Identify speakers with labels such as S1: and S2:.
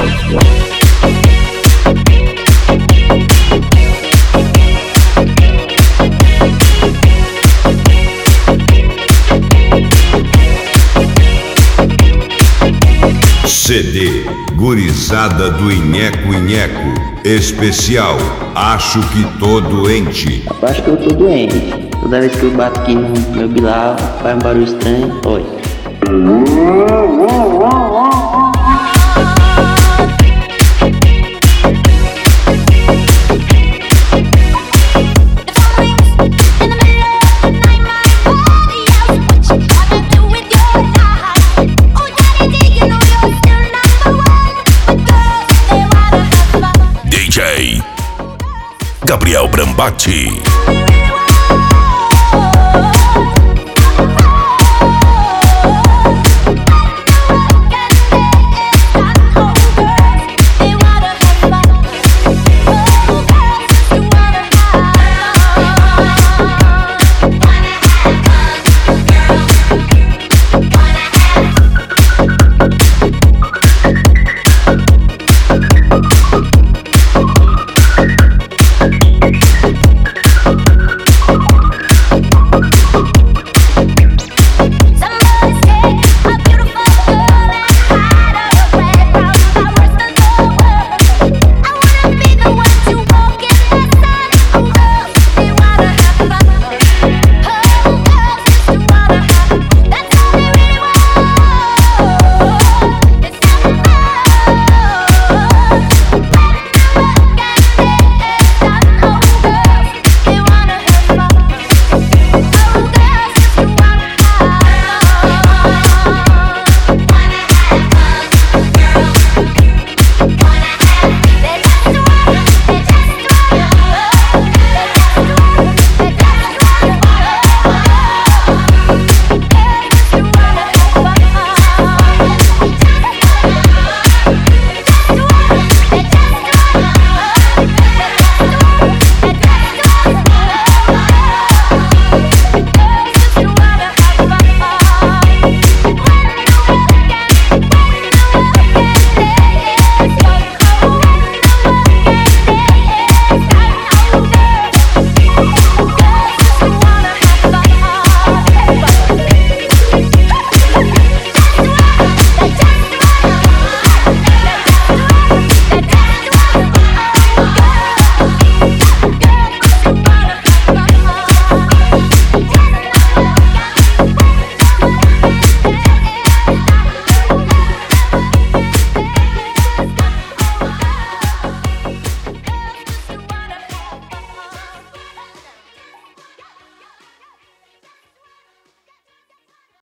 S1: CD Gurizada do Inheco Inheco especial Acho que Tô Doente.
S2: Eu acho que eu tô doente. Toda vez que eu bato aqui no meu bilau, faz um barulho estranho. Oi.
S3: DJ Gabriel Brambati.